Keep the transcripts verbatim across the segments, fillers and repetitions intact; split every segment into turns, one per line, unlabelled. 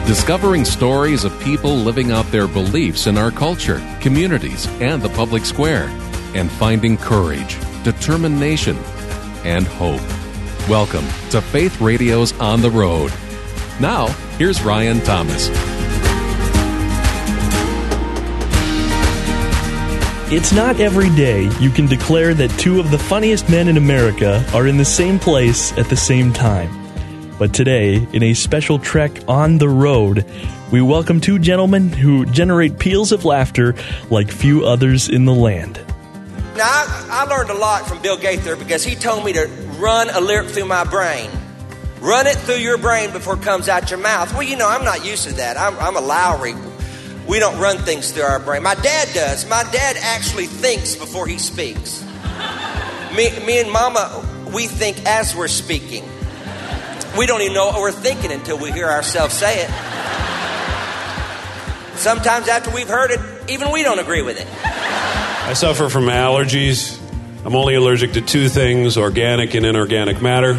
Discovering stories of people living out their beliefs in our culture, communities, and the public square, and finding courage, determination, and hope. Welcome to Faith Radio's On the Road. Now, here's Ryan Thomas.
It's not every day you can declare that two of the funniest men in America are in the same place at the same time. But today, in a special trek on the road, we welcome two gentlemen who generate peals of laughter like few others in the land.
Now, I, I learned a lot from Bill Gaither because he told me to run a lyric through my brain. Run it through your brain before it comes out your mouth. Well, you know, I'm not used to that. I'm, I'm a Lowry. We don't run things through our brain. My dad does. My dad actually thinks before he speaks. Me, me and Mama, we think as we're speaking. We don't even know what we're thinking until we hear ourselves say it. Sometimes after we've heard it, even we don't agree with it.
I suffer from allergies. I'm only allergic to two things, organic and inorganic matter.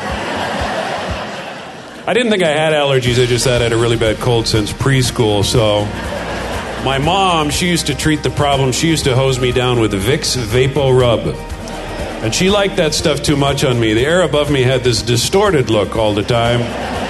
I didn't think I had allergies. I just thought I had a really bad cold since preschool. So my mom, she used to treat the problem. She used to hose me down with Vicks Vapo Rub. And she liked that stuff too much on me. The air above me had this distorted look all the time.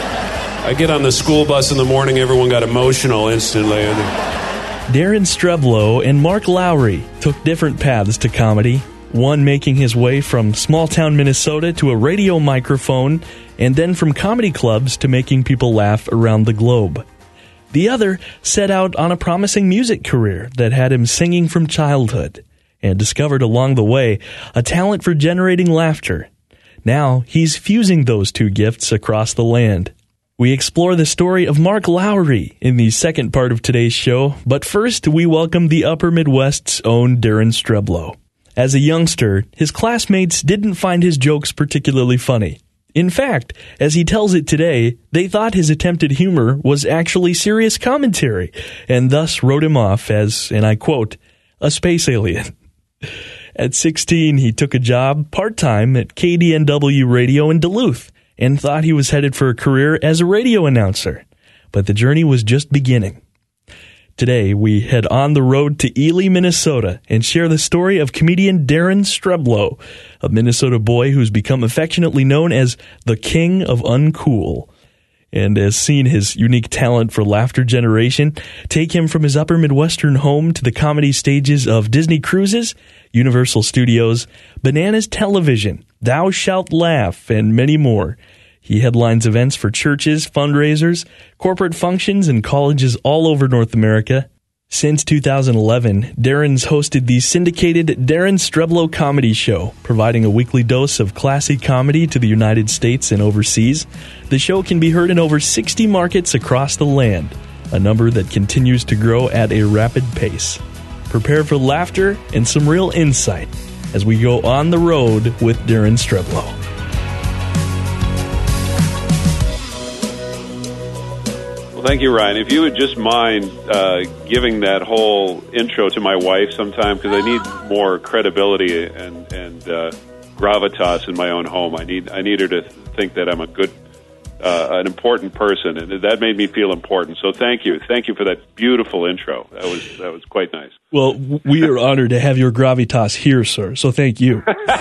I get on the school bus in the morning, everyone got emotional instantly.
Darren Streblow and Mark Lowry took different paths to comedy, one making his way from small-town Minnesota to a radio microphone, and then from comedy clubs to making people laugh around the globe. The other set out on a promising music career that had him singing from childhood, and discovered along the way a talent for generating laughter. Now he's fusing those two gifts across the land. We explore the story of Mark Lowry in the second part of today's show, but first we welcome the Upper Midwest's own Darren Streblow. As a youngster, his classmates didn't find his jokes particularly funny. In fact, as he tells it today, they thought his attempted humor was actually serious commentary, and thus wrote him off as, and I quote, a space alien. At sixteen, he took a job part-time at K D N W Radio in Duluth and thought he was headed for a career as a radio announcer. But the journey was just beginning. Today, we head on the road to Ely, Minnesota, and share the story of comedian Darren Streblow, a Minnesota boy who's become affectionately known as the King of Uncool, and has seen his unique talent for laughter generation take him from his upper Midwestern home to the comedy stages of Disney Cruises, Universal Studios, Bananas Television, Thou Shalt Laugh, and many more. He headlines events for churches, fundraisers, corporate functions, and colleges all over North America. Since two thousand eleven, Darren's hosted the syndicated Darren Streblow Comedy Show, providing a weekly dose of classy comedy to the United States and overseas. The show can be heard in over sixty markets across the land, a number that continues to grow at a rapid pace. Prepare for laughter and some real insight as we go on the road with Darren Streblow.
Well, thank you, Ryan. If you would just mind uh, giving that whole intro to my wife sometime, because I need more credibility and and uh, gravitas in my own home. I need I need her to think that I'm a good, uh, an important person, and that made me feel important. So thank you, thank you for that beautiful intro. That was that was quite nice.
Well, we are honored to have your gravitas here, sir. So thank you.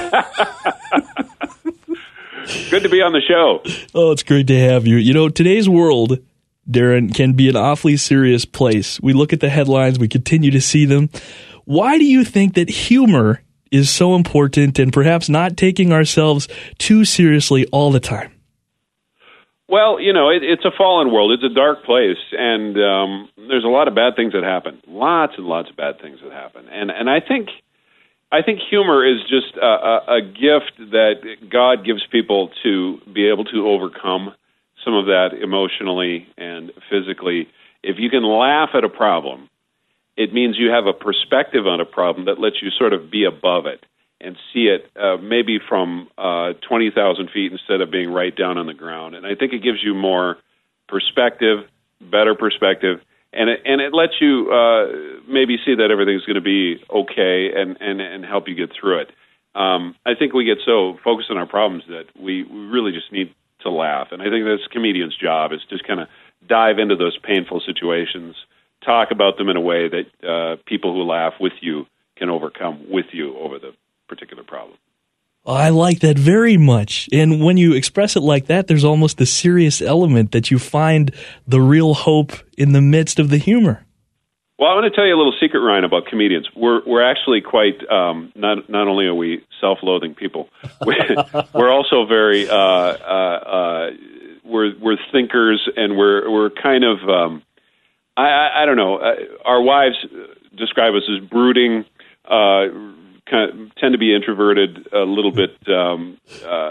Good to be on the show.
Oh, it's great to have you. You know, today's world, Darren, can be an awfully serious place. We look at the headlines, we continue to see them. Why do you think that humor is so important and perhaps not taking ourselves too seriously all the time?
Well, you know, it, it's a fallen world. It's a dark place, and um, there's a lot of bad things that happen. Lots and lots of bad things that happen. And and I think I think humor is just a, a, a gift that God gives people to be able to overcome some of that emotionally and physically. If you can laugh at a problem, it means you have a perspective on a problem that lets you sort of be above it and see it uh, maybe from uh, twenty thousand feet instead of being right down on the ground. And I think it gives you more perspective, better perspective, and it, and it lets you uh, maybe see that everything's going to be okay and, and, and help you get through it. Um, I think we get so focused on our problems that we, we really just need to laugh. And I think that's a comedian's job, is just kind of dive into those painful situations, talk about them in a way that uh, people who laugh with you can overcome with you over the particular problem.
I like that very much. And when you express it like that, there's almost a serious element that you find the real hope in the midst of the humor.
Well, I want to tell you a little secret, Ryan, about comedians. We're we're actually quite, um, not not only are we self-loathing people, we're, we're also very, uh, uh, uh, we're we're thinkers, and we're we're kind of, um, I, I, I don't know, uh, our wives describe us as brooding, uh, kind of tend to be introverted a little bit. Um, uh,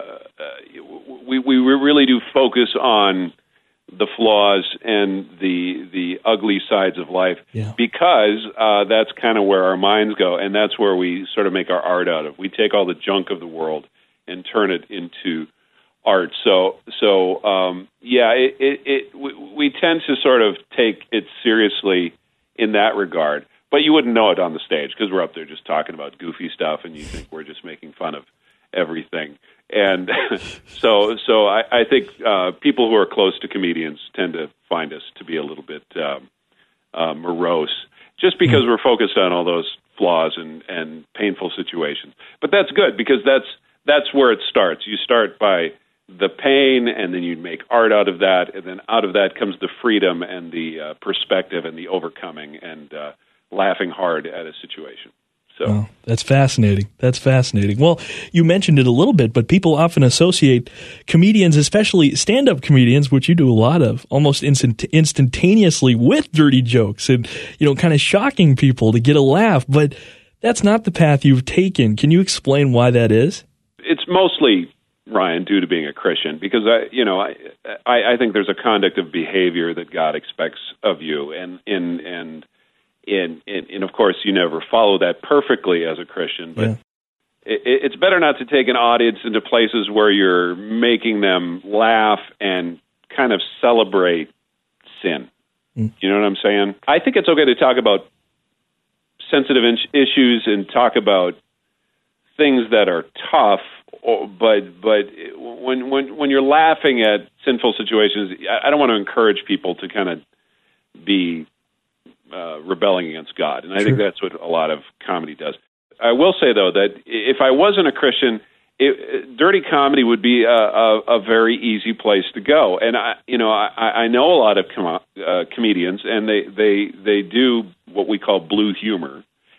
we we really do focus on the flaws and the the ugly sides of life,
yeah.
because uh, that's kind of where our minds go, and that's where we sort of make our art out of. We take all the junk of the world and turn it into art. So, so um, yeah, it, it, it we, we tend to sort of take it seriously in that regard. But you wouldn't know it on the stage because we're up there just talking about goofy stuff, and you think we're just making fun of everything. And so, so I, I think uh, people who are close to comedians tend to find us to be a little bit um, uh, morose, just because we're focused on all those flaws and, and painful situations. But that's good, because that's that's where it starts. You start by the pain, and then you make art out of that, and then out of that comes the freedom and the uh, perspective and the overcoming and uh, laughing hard at a situation. So
oh, that's fascinating. That's fascinating. Well, you mentioned it a little bit, but people often associate comedians, especially stand-up comedians, which you do a lot of, almost instant- instantaneously with dirty jokes and, you know, kind of shocking people to get a laugh. But that's not the path you've taken. Can you explain why that is?
It's mostly, Ryan, due to being a Christian, because I, you know, I, I, I think there's a conduct of behavior that God expects of you, and and and. And, and, and, of course, you never follow that perfectly as a Christian, but
yeah.
it, it's better not to take an audience into places where you're making them laugh and kind of celebrate sin. Mm. You know what I'm saying? I think it's okay to talk about sensitive in- issues and talk about things that are tough, or, but but when, when, when you're laughing at sinful situations, I don't want to encourage people to kind of be Uh, rebelling against God. And I
Sure.
think that's what a lot of comedy does. I will say, though, that if I wasn't a Christian, it, dirty comedy would be a, a, a very easy place to go. And, I, you know, I, I know a lot of com- uh, comedians, and they, they, they do what we call blue humor.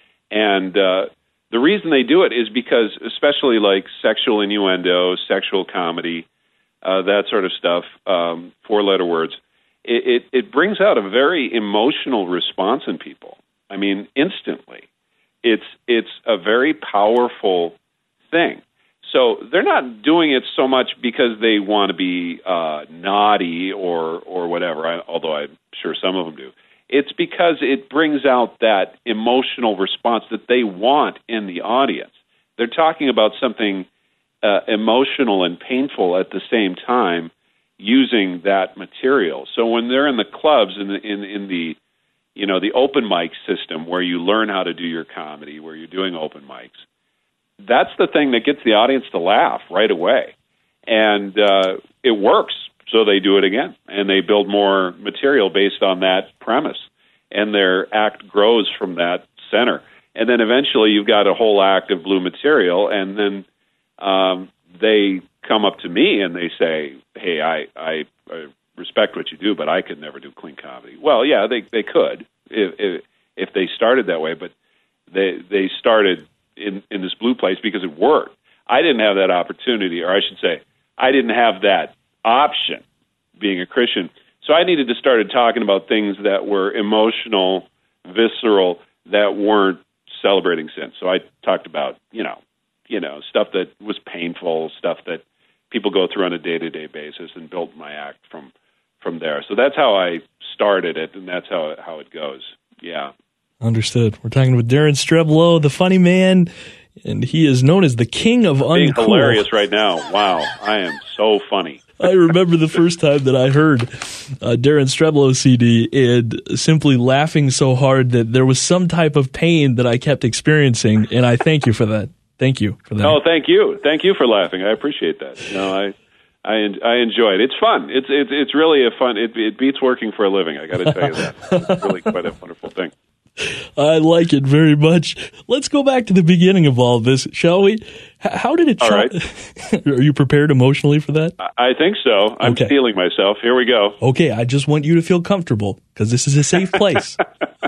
And uh, the reason they do it is because, especially like sexual innuendo, sexual comedy, uh, that sort of stuff, um, four-letter words, It, it, it brings out a very emotional response in people. I mean, instantly. It's it's a very powerful thing. So they're not doing it so much because they want to be uh, naughty or or whatever, I, although I'm sure some of them do. It's because it brings out that emotional response that they want in the audience. They're talking about something uh, emotional and painful at the same time, using that material. So when they're in the clubs, in the, in, in the, you know, the open mic system where you learn how to do your comedy, where you're doing open mics, that's the thing that gets the audience to laugh right away. And uh, it works, so they do it again. And they build more material based on that premise. And their act grows from that center. And then eventually you've got a whole act of blue material, and then um, they come up to me and they say, hey, I, I, I respect what you do, but I could never do clean comedy. Well, yeah, they they could if, if if they started that way, but they they started in, in this blue place because it worked. I didn't have that opportunity, or I should say, I didn't have that option being a Christian. So I needed to start talking about things that were emotional, visceral, that weren't celebrating sin. So I talked about, you know, you know, stuff that was painful, stuff that people go through on a day-to-day basis, and built my act from from there. So that's how I started it, and that's how how it goes. Yeah.
Understood. We're talking with Darren Streblow, the funny man, and he is known as the king of
Being
uncool.
hilarious right now. Wow, I am so funny.
I remember the first time that I heard uh, Darren Streblow's C D, and simply laughing so hard that there was some type of pain that I kept experiencing, and I thank you for that. Thank you for that.
Oh, thank you. Thank you for laughing. I appreciate that. You know, I I I enjoy it. It's fun. It's it's it's really a fun. It it beats working for a living. I got to tell you that. It's really quite a wonderful thing.
I like it very much. Let's go back to the beginning of all of this, shall we? H- how did it?
All right.
Are you prepared emotionally for that?
I think so. I'm
okay.
steeling myself. Here we go.
Okay, I just want you to feel comfortable because this is a safe place.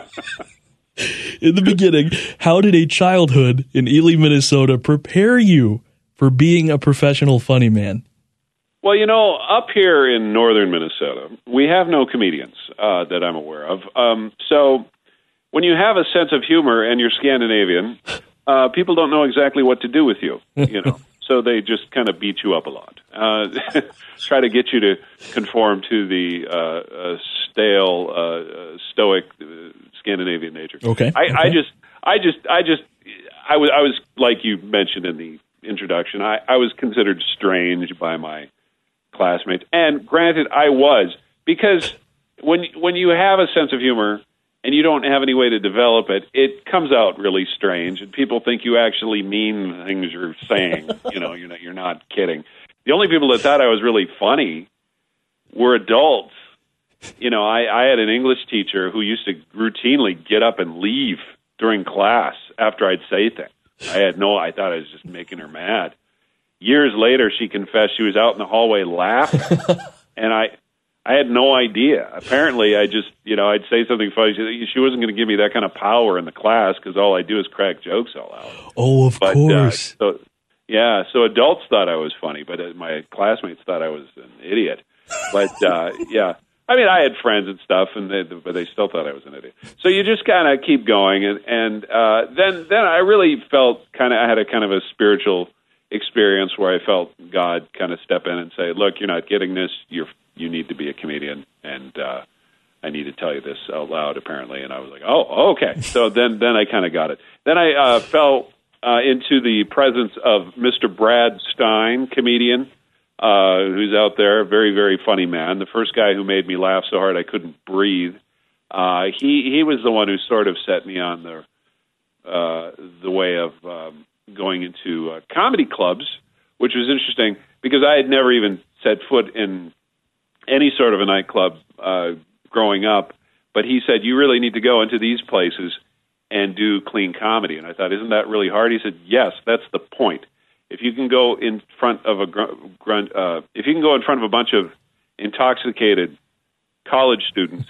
In the beginning, how did a childhood in Ely, Minnesota prepare you for being a professional funny man?
Well, you know, up here in northern Minnesota, we have no comedians uh, that I'm aware of. Um, so when you have a sense of humor and you're Scandinavian, uh, people don't know exactly what to do with you, you know. So they just kind of beat you up a lot. Uh, try to get you to conform to the uh, uh, stale, uh, uh, stoic uh, Scandinavian nature.
Okay.
I,
okay.
I just, I just, I just, I was, I was like you mentioned in the introduction. I, I was considered strange by my classmates, and granted, I was, because when when you have a sense of humor and you don't have any way to develop it, it comes out really strange, and people think you actually mean things you're saying. You know, you're not, you're not kidding. The only people that thought I was really funny were adults. You know, I, I had an English teacher who used to routinely get up and leave during class after I'd say things. I had no, I thought I was just making her mad. Years later, she confessed she was out in the hallway laughing, and I, I had no idea. Apparently, I just, you know, I'd say something funny. She, she wasn't going to give me that kind of power in the class because all I do is crack jokes all out.
Oh, of
but,
course.
Uh, so, yeah, so adults thought I was funny, but uh, my classmates thought I was an idiot. But uh, yeah, I mean, I had friends and stuff, and they, but they still thought I was an idiot. So you just kind of keep going, and and uh, then then I really felt kind of I had a kind of a spiritual experience where I felt God kind of step in and say, "Look, you're not getting this. You're you need to be a comedian, and uh, I need to tell you this out loud." Apparently, and I was like, "Oh, okay." So then, then I kind of got it. Then I uh, fell uh, into the presence of Mister Brad Stein, comedian, uh, who's out there, a very, very funny man. The first guy who made me laugh so hard I couldn't breathe. Uh, he he was the one who sort of set me on the uh, the way of um, going into uh, comedy clubs, which was interesting because I had never even set foot in any sort of a nightclub uh, growing up. But he said, "You really need to go into these places and do clean comedy." And I thought, "Isn't that really hard?" He said, "Yes, that's the point. If you can go in front of a grunt, uh, if you can go in front of a bunch of intoxicated college students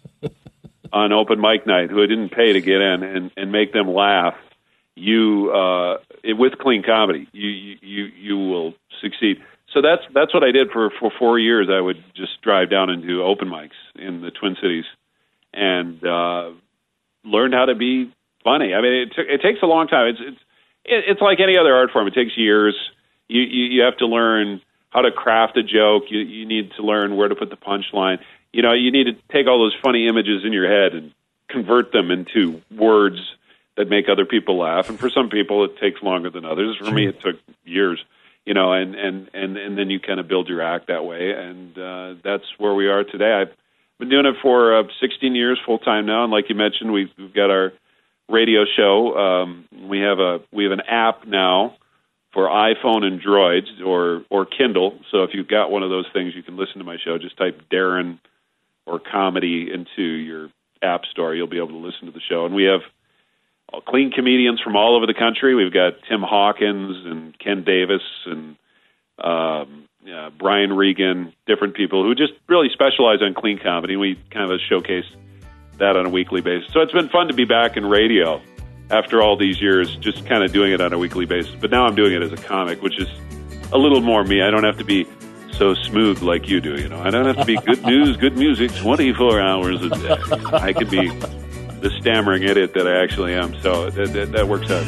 on open mic night who didn't pay to get in and, and make them laugh, you uh, with clean comedy, you you you will succeed." So that's that's what I did for, for four years. I would just drive down and do open mics in the Twin Cities, and uh, learned how to be funny. I mean, it t- it takes a long time. It's it's it's like any other art form. It takes years. You you, you have to learn how to craft a joke. You you need to learn where to put the punchline. You know, you need to take all those funny images in your head and convert them into words that make other people laugh. And for some people, it takes longer than others. For me, it took years. You know, and, and, and, and then you kind of build your act that way, and uh, that's where we are today. I've been doing it for uh, sixteen years full time now, and like you mentioned, we've, we've got our radio show. Um, we have a we have an app now for iPhone and Droids or or Kindle. So if you've got one of those things, you can listen to my show. Just type Darren or comedy into your app store. You'll be able to listen to the show, and we have clean comedians from all over the country. We've got Tim Hawkins and Ken Davis and um, uh, Brian Regan, different people who just really specialize on clean comedy. We kind of showcase that on a weekly basis. So it's been fun to be back in radio after all these years, just kind of doing it on a weekly basis. But now I'm doing it as a comic, which is a little more me. I don't have to be so smooth like you do. You know, I don't have to be good news, good music, twenty-four hours a day. I could be the stammering idiot that I actually am. So that, that, that works out.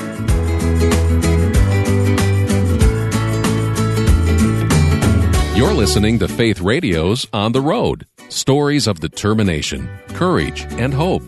You're listening to Faith Radio's On the Road. Stories of determination, courage, and hope.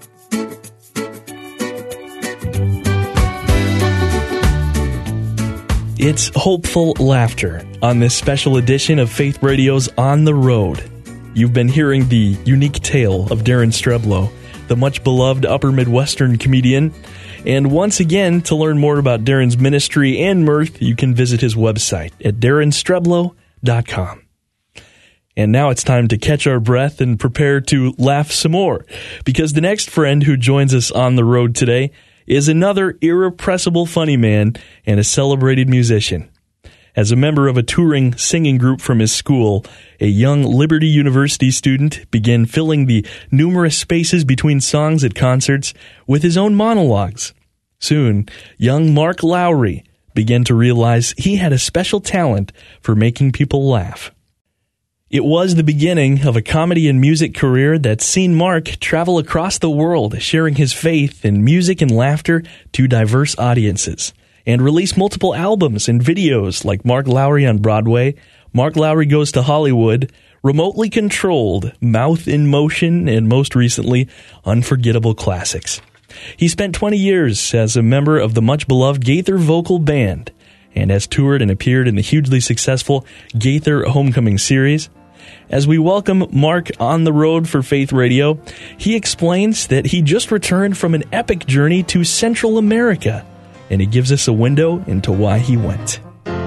It's hopeful laughter on this special edition of Faith Radio's On the Road. You've been hearing the unique tale of Darren Streblow, the much-beloved Upper Midwestern comedian. And once again, to learn more about Darren's ministry and mirth, you can visit his website at darren streblow dot com. And now it's time to catch our breath and prepare to laugh some more, because the next friend who joins us on the road today is another irrepressible funny man and a celebrated musician. As a member of a touring singing group from his school, a young Liberty University student began filling the numerous spaces between songs at concerts with his own monologues. Soon, young Mark Lowry began to realize he had a special talent for making people laugh. It was the beginning of a comedy and music career that's seen Mark travel across the world, sharing his faith in music and laughter to diverse audiences, and release multiple albums and videos like Mark Lowry on Broadway, Mark Lowry Goes to Hollywood, Remotely Controlled, Mouth in Motion, and most recently, Unforgettable Classics. He spent twenty years as a member of the much-beloved Gaither Vocal Band, and has toured and appeared in the hugely successful Gaither Homecoming series. As we welcome Mark on the road for Faith Radio, he explains that he just returned from an epic journey to Central America, and he gives us a window into why he went.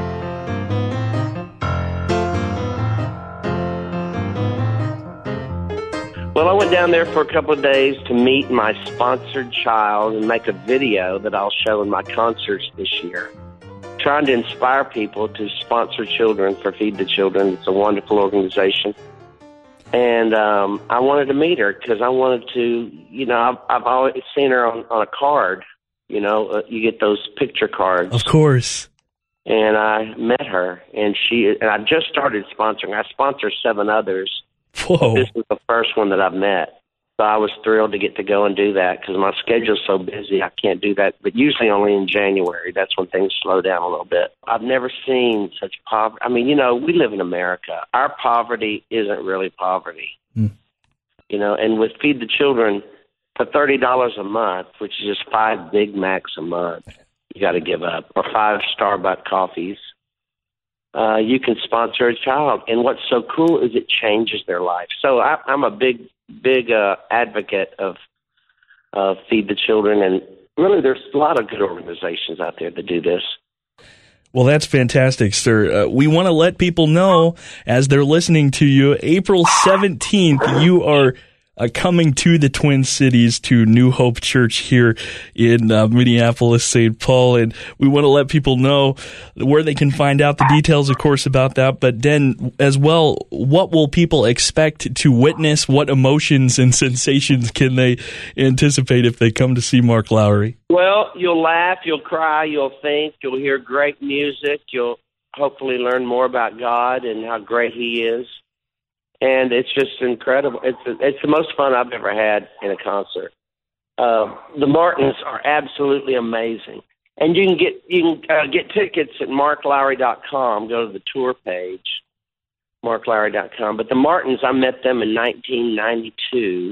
Well, I went down there for a couple of days to meet my sponsored child and make a video that I'll show in my concerts this year, trying to inspire people to sponsor children for Feed the Children. It's a wonderful organization. And um, I wanted to meet her because I wanted to, you know, I've, I've always seen her on, on a card. You know, uh, you get those picture cards.
Of course.
And I met her, and she, and I just started sponsoring. I sponsor seven others.
Whoa.
This is the first one that I've met. So I was thrilled to get to go and do that because my schedule's so busy, I can't do that. But usually only in January. That's when things slow down a little bit. I've never seen such poverty. I mean, you know, we live in America. Our poverty isn't really poverty. Mm. You know, and with Feed the Children, for thirty dollars a month, which is just five Big Macs a month, you got to give up, or five Starbucks coffees, uh, you can sponsor a child. And what's so cool is it changes their life. So I, I'm a big big uh, advocate of uh, Feed the Children, and really there's a lot of good organizations out there that do this.
Well, that's fantastic, sir. Uh, we want to let people know, as they're listening to you, April seventeenth, you are uh, coming to the Twin Cities to New Hope Church here in uh, Minneapolis, Saint Paul, and we want to let people know where they can find out the details, of course, about that, but then as well, what will people expect to witness? What emotions and sensations can they anticipate if they come to see Mark Lowry?
Well, you'll laugh, you'll cry, you'll think, you'll hear great music, you'll hopefully learn more about God and how great He is. And it's just incredible. It's it's the most fun I've ever had in a concert. Uh, the Martins are absolutely amazing, and you can get you can uh, get tickets at mark lowry dot com. Go to the tour page, mark lowry dot com. But the Martins, I met them in nineteen ninety-two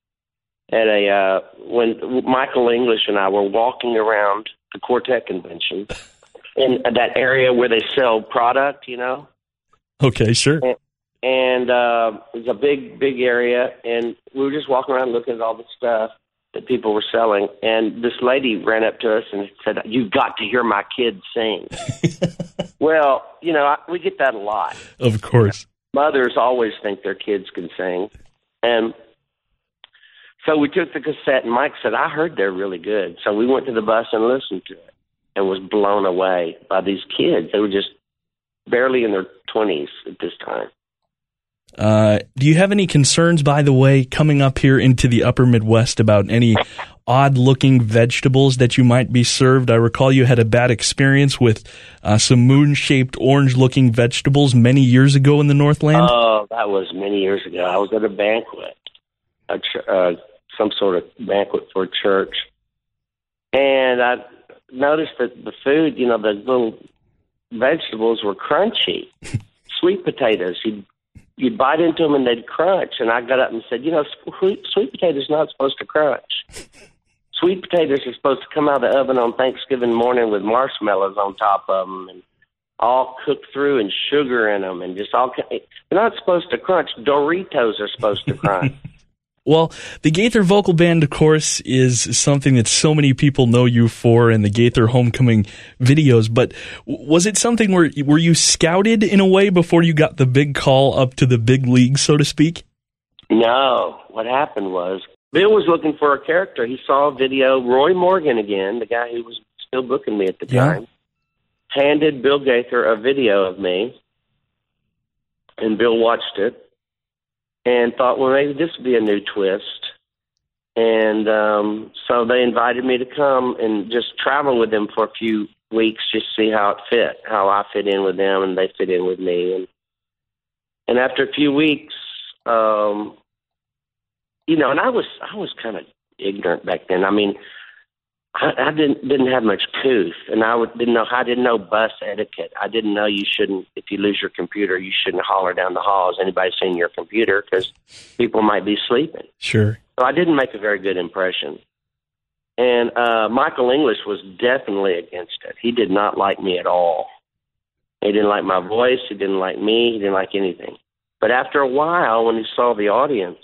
at a uh, when Michael English and I were walking around the Quartet convention in that area where they sell product. You know.
Okay, sure.
And, And uh, it was a big, big area, and we were just walking around looking at all the stuff that people were selling. And this lady ran up to us and said, "You've got to hear my kids sing." Well, you know, I, we get that a lot.
Of course.
Mothers always think their kids can sing. And so we took the cassette, and Mike said, "I heard they're really good." So we went to the bus and listened to it and was blown away by these kids. They were just barely in their twenties at this time.
Uh, do you have any concerns, by the way, coming up here into the upper Midwest about any odd-looking vegetables that you might be served? I recall you had a bad experience with uh, some moon-shaped, orange-looking vegetables many years ago in the Northland.
Oh, that was many years ago. I was at a banquet, a ch- uh, some sort of banquet for a church, and I noticed that the food, you know, the little vegetables were crunchy. Sweet potatoes, you You'd bite into them and they'd crunch. And I got up and said, you know, sweet, sweet potatoes not supposed to crunch. Sweet potatoes are supposed to come out of the oven on Thanksgiving morning with marshmallows on top of them and all cooked through and sugar in them and just all. They're not supposed to crunch. Doritos are supposed to crunch.
Well, the Gaither Vocal Band, of course, is something that so many people know you for in the Gaither Homecoming videos, but was it something where were you scouted in a way before you got the big call up to the big league, so to speak?
No. What happened was Bill was looking for a character. He saw a video. Roy Morgan again, the guy who was still booking me at the
Yeah.
time, handed Bill Gaither a video of me, and Bill watched it and thought, well, maybe this would be a new twist. And um, so they invited me to come and just travel with them for a few weeks, just see how it fit, how I fit in with them and they fit in with me. And and after a few weeks, um, you know, and I was I was kind of ignorant back then. I mean, I, I didn't didn't have much couth, and I would, didn't know I didn't know bus etiquette. I didn't know you shouldn't, if you lose your computer, you shouldn't holler down the hall, "Has anybody seen your computer?" Because people might be sleeping.
Sure.
So I didn't make a very good impression. And uh, Michael English was definitely against it. He did not like me at all. He didn't like my voice. He didn't like me. He didn't like anything. But after a while, when he saw the audience,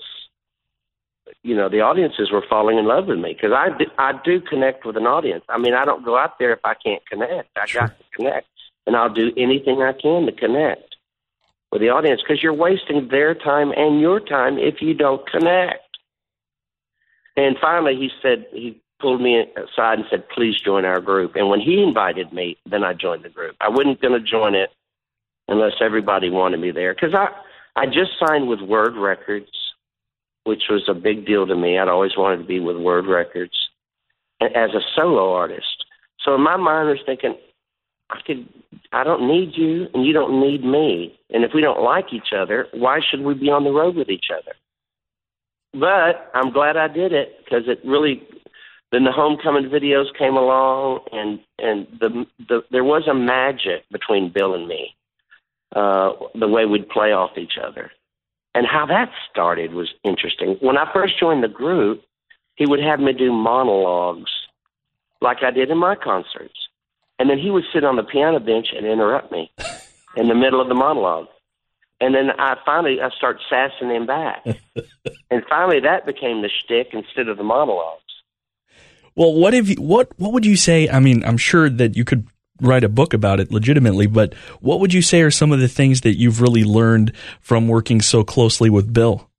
you know, the audiences were falling in love with me because I do, I do connect with an audience. I mean, I don't go out there if I can't connect. I
Sure.
got to connect, and I'll do anything I can to connect with the audience because you're wasting their time and your time if you don't connect. And finally, he said, he pulled me aside and said, "Please join our group." And when he invited me, then I joined the group. I wasn't going to join it unless everybody wanted me there because I, I just signed with Word Records, which was a big deal to me. I'd always wanted to be with Word Records as a solo artist. So in my mind, I was thinking, I could, I don't need you, and you don't need me. And if we don't like each other, why should we be on the road with each other? But I'm glad I did it because it really. Then the Homecoming videos came along, and and the the there was a magic between Bill and me, uh, the way we'd play off each other. And how that started was interesting. When I first joined the group, he would have me do monologues like I did in my concerts. And then he would sit on the piano bench and interrupt me in the middle of the monologue. And then I finally, I start sassing him back. And finally that became the shtick instead of the monologues.
Well, what have you, what, what would you say? I mean, I'm sure that you could write a book about it legitimately, but what would you say are some of the things that you've really learned from working so closely with Bill?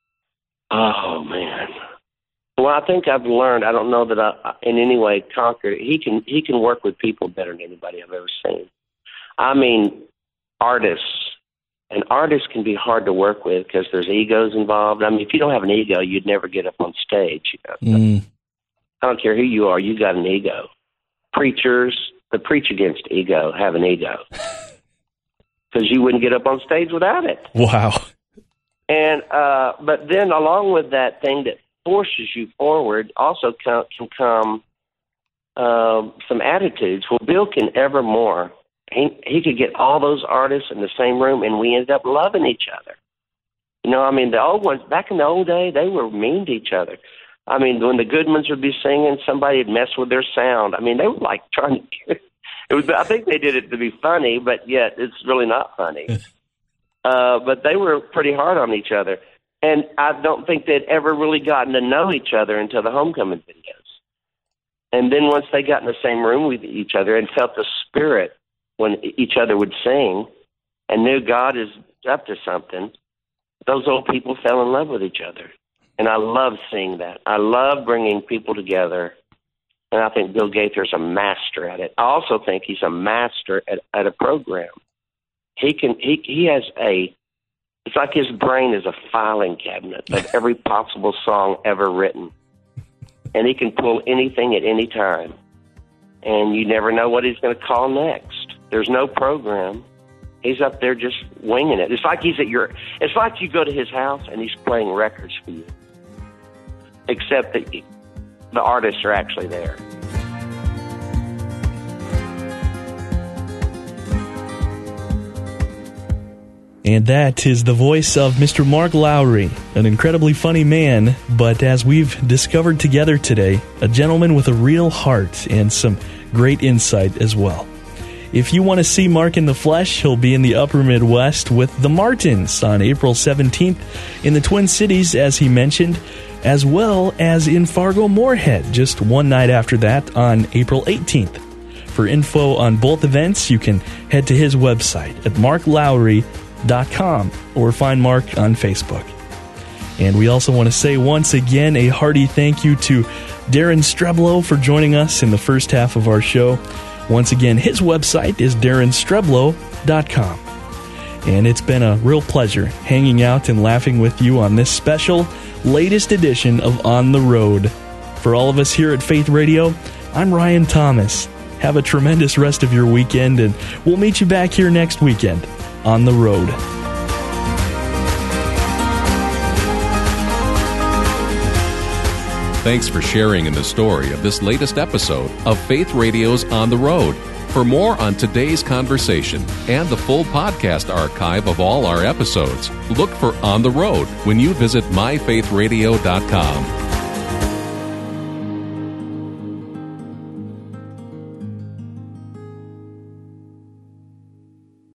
Oh, man. Well, I think I've learned, I don't know that I in any way conquered it. He can, he can work with people better than anybody I've ever seen. I mean, artists, and artists can be hard to work with because there's egos involved. I mean, if you don't have an ego, you'd never get up on stage. You know? Mm. I don't care who you are, you got an ego. Preachers, the preach against ego, have an ego. Because you wouldn't get up on stage without it.
Wow.
And uh, but then along with that thing that forces you forward also can, can come uh, some attitudes. Well, Bill can evermore. He, he could get all those artists in the same room, and we ended up loving each other. You know, I mean, the old ones, back in the old day, they were mean to each other. I mean, when the Goodmans would be singing, somebody would mess with their sound. I mean, they were like trying to get it was. I think they did it to be funny, but yet it's really not funny. uh, but they were pretty hard on each other. And I don't think they'd ever really gotten to know each other until the Homecoming videos. And then once they got in the same room with each other and felt the spirit when each other would sing and knew God is up to something, those old people fell in love with each other. And I love seeing that. I love bringing people together. And I think Bill Gaither's a master at it. I also think he's a master at, at a program. He can. He he has a. It's like his brain is a filing cabinet of every possible song ever written, and he can pull anything at any time. And you never know what he's going to call next. There's no program. He's up there just winging it. It's like he's at your. It's like you go to his house and he's playing records for you, except that the artists are actually there.
And that is the voice of Mister Mark Lowry, an incredibly funny man, but as we've discovered together today, a gentleman with a real heart and some great insight as well. If you want to see Mark in the flesh, he'll be in the upper Midwest with the Martins on April seventeenth in the Twin Cities, as he mentioned, as well as in Fargo-Moorhead just one night after that on April eighteenth. For info on both events, you can head to his website at mark lowry dot com or find Mark on Facebook. And we also want to say once again a hearty thank you to Darren Streblow for joining us in the first half of our show. Once again, his website is darren streblow dot com. And it's been a real pleasure hanging out and laughing with you on this special latest edition of On the Road. For all of us here at Faith Radio, I'm Ryan Thomas. Have a tremendous rest of your weekend, and we'll meet you back here next weekend on the road.
Thanks for sharing in the story of this latest episode of Faith Radio's On the Road. For more on today's conversation and the full podcast archive of all our episodes, look for On the Road when you visit my faith radio dot com.